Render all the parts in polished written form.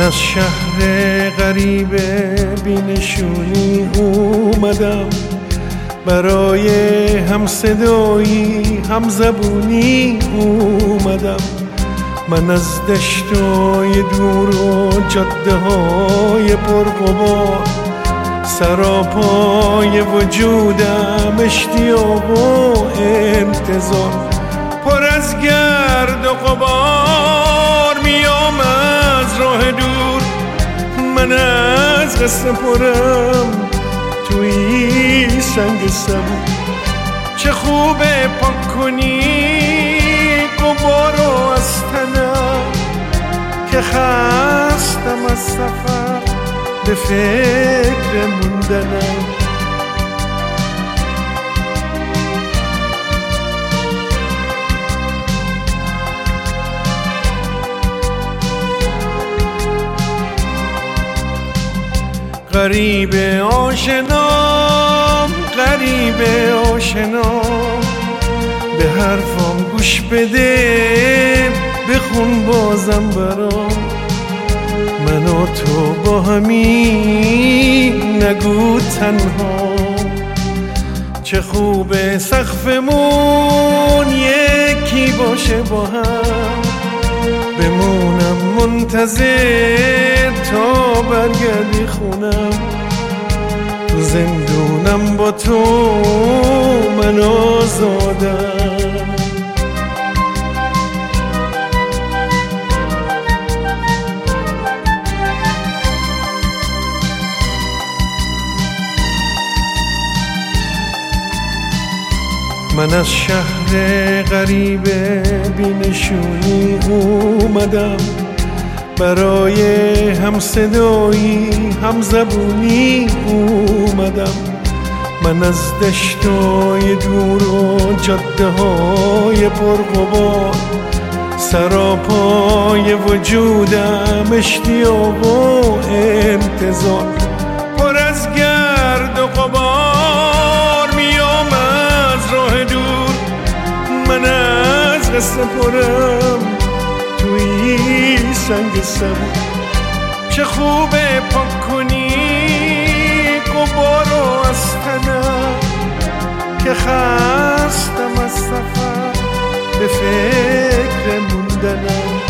از شهر غریب بینشونی اومدم، برای همصدایی همزبونی اومدم. من از دشتای دور و جاده های پرغبار، سراپای وجودم اشتیاق و انتظار. پر از گرد و غبار میام از راه دور، من از قصه پرم توی سنگ سبو. چه خوبه پاک کنی غبارو از تنم، که خستم از سفر به فکر موندنم. غریب آشنام، غریب آشنام، به حرفام گوش بده، بخون بازم برام. من و تو با همی نگو تنها، چه خوبه سقفمون یکی باشه با هم. بمونم منتظر تا برگردی خونم، تو زندونم با تو من آزادم. من از شهر غریب بینشونی اومدم، برای همصدایی همزبونی اومدم. من از دشتای دور و جاده های پرغبار، سراپای وجودم اشتیاق و انتظار. پر از گرد و غبار میام از راه دور، من از قصه پرم توی سنگ سبو. چه خوبه پاک کنی غبارو از تنم، که خستم از سفر به فکر موندنم.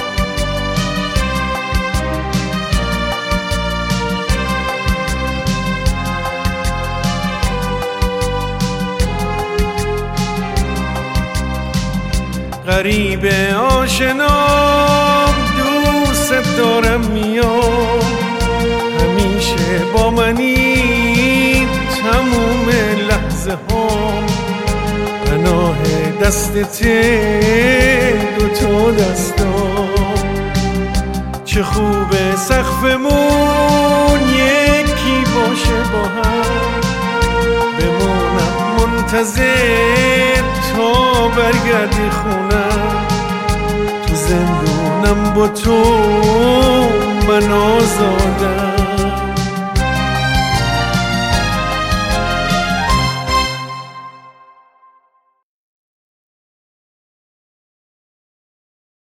غریب آشنام، دوست دارم میام، همیشه با منی تموم لحظه هام. پناه دستت دوتا دستام، چه خوبه سقفمون یکی باشه با هم. بمونم منتظر تا برگردی خونم، تو زندونم با تو من آزادم.